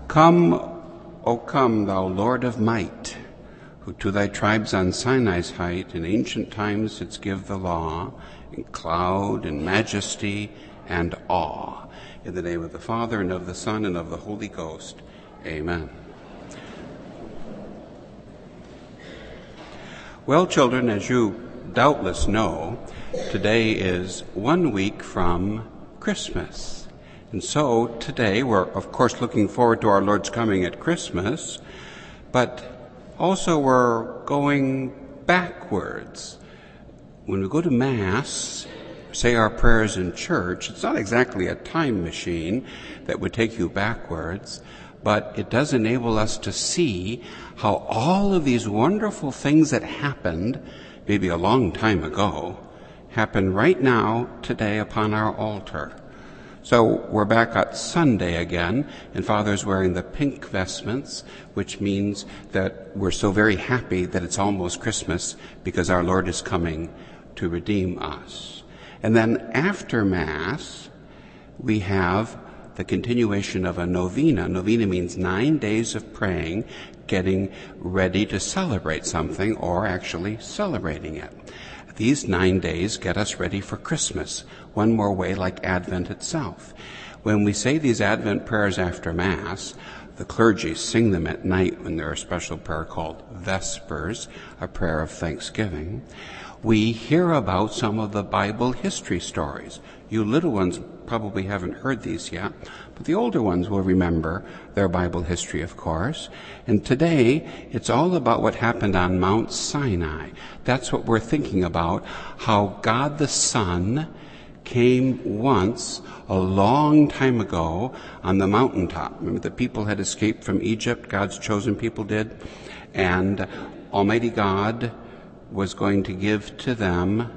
Come, O come, thou Lord of might, who to thy tribes on Sinai's height in ancient times didst give the law, in cloud and majesty and awe. In the name of the Father, and of the Son, and of the Holy Ghost. Amen. Well, children, as you doubtless know, today is 1 week from Christmas. And so today we're, of course, looking forward to our Lord's coming at Christmas, but also we're going backwards. When we go to Mass, say our prayers in church, it's not exactly a time machine that would take you backwards, but it does enable us to see how all of these wonderful things that happened, maybe a long time ago, happen right now, today, upon our altar. So we're back at Sunday again, and Father's wearing the pink vestments, which means that we're so very happy that it's almost Christmas because our Lord is coming to redeem us. And then after Mass, we have the continuation of a novena. Novena means 9 days of praying, getting ready to celebrate something, or actually celebrating it. These 9 days get us ready for Christmas, one more way like Advent itself. When we say these Advent prayers after Mass, the clergy sing them at night when they're a special prayer called Vespers, a prayer of thanksgiving. We hear about some of the Bible history stories. You little ones probably haven't heard these yet, but the older ones will remember their Bible history, of course. And today, it's all about what happened on Mount Sinai. That's what we're thinking about, how God the Son came once, a long time ago, on the mountaintop. Remember, the people had escaped from Egypt, God's chosen people did, and Almighty God was going to give to them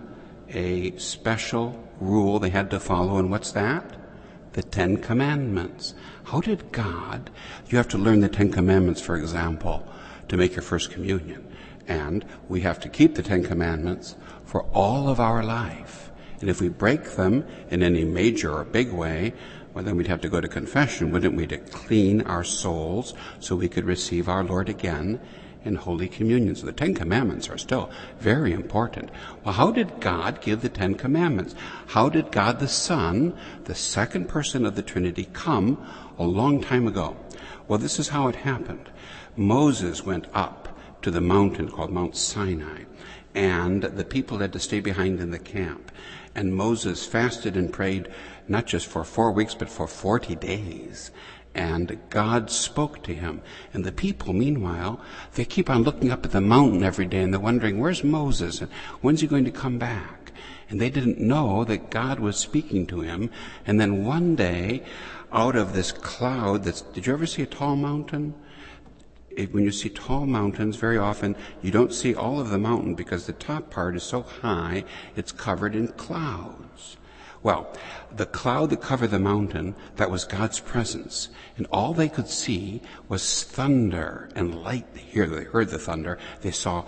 a special rule they had to follow, and what's that? The 10 Commandments. How did God, you have to learn the 10 Commandments, for example, to make your first communion, and we have to keep the 10 Commandments for all of our life. And if we break them in any major or big way, well, then we'd have to go to confession, wouldn't we, to clean our souls so we could receive our Lord again in Holy Communion. So the 10 Commandments are still very important. Well, how did God give the 10 Commandments? How did God the Son, the second person of the Trinity, come a long time ago? Well, this is how it happened. Moses went up to the mountain called Mount Sinai, and the people had to stay behind in the camp. And Moses fasted and prayed not just for 4 weeks, but for 40 days. And God spoke to him. And the people, meanwhile, they keep on looking up at the mountain every day, and they're wondering, where's Moses? And when's he going to come back? And they didn't know that God was speaking to him. And then one day, out of this cloud, did you ever see a tall mountain? When you see tall mountains, very often you don't see all of the mountain because the top part is so high, it's covered in clouds. Well, the cloud that covered the mountain, that was God's presence. And all they could see was thunder and light. Here they heard the thunder. They saw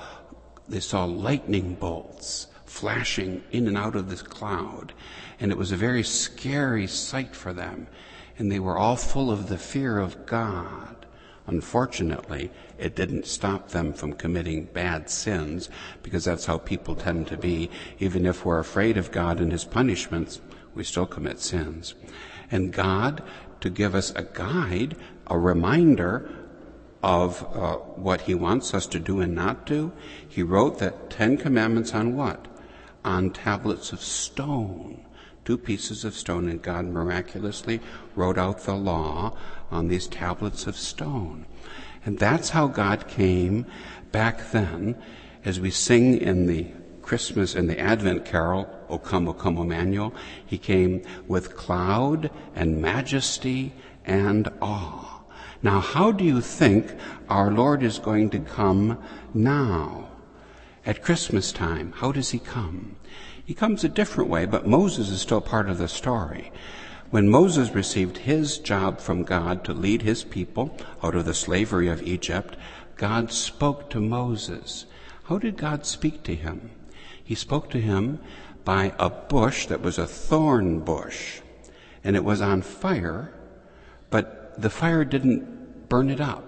lightning bolts flashing in and out of this cloud. And it was a very scary sight for them. And they were all full of the fear of God. Unfortunately, it didn't stop them from committing bad sins, because that's how people tend to be. Even if we're afraid of God and his punishments, we still commit sins. And God, to give us a guide, a reminder of what he wants us to do and not do, he wrote the 10 Commandments on what? On tablets of stone. 2 pieces of stone, and God miraculously wrote out the law on these tablets of stone. And that's how God came back then, as we sing in the Christmas and the Advent carol, O come, Emmanuel. He came with cloud and majesty and awe. Now, how do you think our Lord is going to come now? At Christmas time, how does he come? He comes a different way, but Moses is still part of the story. When Moses received his job from God to lead his people out of the slavery of Egypt, God spoke to Moses. How did God speak to him? He spoke to him by a bush that was a thorn bush, and it was on fire, but the fire didn't burn it up.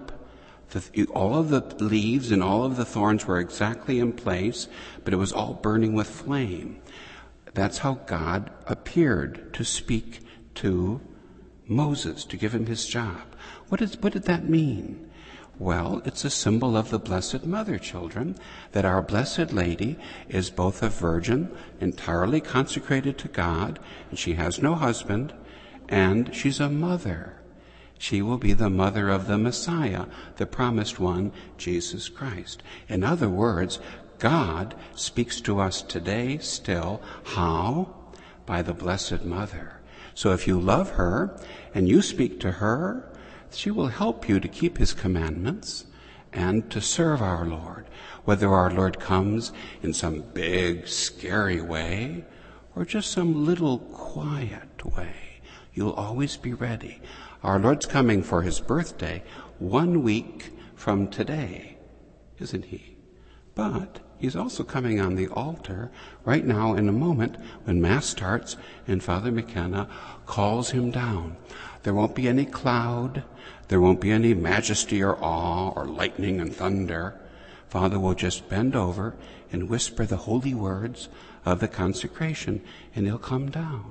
All of the leaves and all of the thorns were exactly in place, but it was all burning with flame. That's how God appeared to speak to Moses, to give him his job. What did that mean? Well, it's a symbol of the Blessed Mother, children, that our Blessed Lady is both a virgin, entirely consecrated to God, and she has no husband, and she's a mother. She will be the mother of the Messiah, the promised one, Jesus Christ. In other words, God speaks to us today still. How? By the Blessed Mother. So if you love her and you speak to her, she will help you to keep his commandments and to serve our Lord, whether our Lord comes in some big, scary way or just some little quiet way. You'll always be ready. Our Lord's coming for his birthday 1 week from today, isn't he? But he's also coming on the altar right now in a moment when Mass starts and Father McKenna calls him down. There won't be any cloud. There won't be any majesty or awe or lightning and thunder. Father will just bend over and whisper the holy words of the consecration, and he'll come down.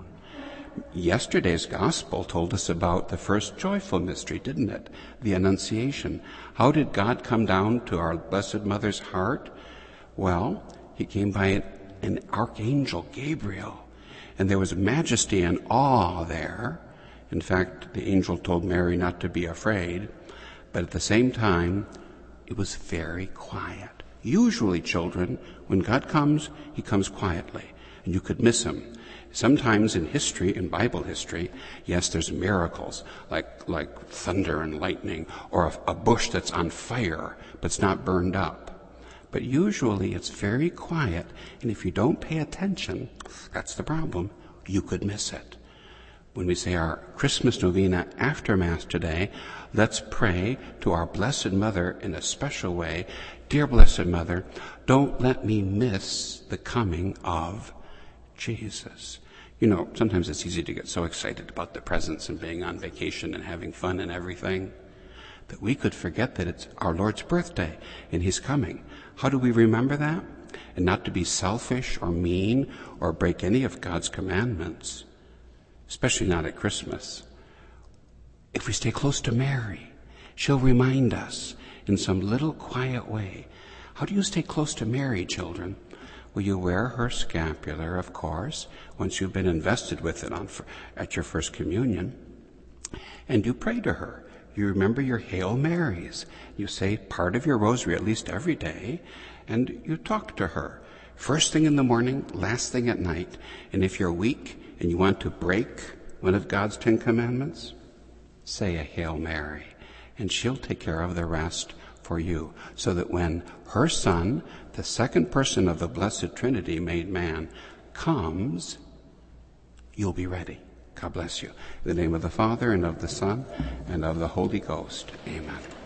Yesterday's gospel told us about the first joyful mystery, didn't it? The Annunciation. How did God come down to our Blessed Mother's heart? Well, he came by an archangel, Gabriel, and there was majesty and awe there. In fact, the angel told Mary not to be afraid, but at the same time, it was very quiet. Usually, children, when God comes, he comes quietly, and you could miss him. Sometimes in history, in Bible history, yes, there's miracles like thunder and lightning, or a bush that's on fire but it's not burned up. But usually it's very quiet, and if you don't pay attention, that's the problem. You could miss it. When we say our Christmas novena after Mass today, let's pray to our Blessed Mother in a special way. Dear Blessed Mother, don't let me miss the coming of Jesus. You know, sometimes it's easy to get so excited about the presents and being on vacation and having fun and everything that we could forget that it's our Lord's birthday and he's coming. How do we remember that? And not to be selfish or mean or break any of God's commandments, especially not at Christmas. If we stay close to Mary, she'll remind us in some little quiet way. How do you stay close to Mary, children? Well, you wear her scapular, of course, once you've been invested with it at your first communion. And you pray to her. You remember your Hail Marys. You say part of your rosary at least every day, and you talk to her. First thing in the morning, last thing at night. And if you're weak and you want to break one of God's 10 Commandments, say a Hail Mary, and she'll take care of the rest for you, so that when her Son, the second person of the Blessed Trinity made man, comes, you'll be ready. God bless you. In the name of the Father, and of the Son, and of the Holy Ghost. Amen.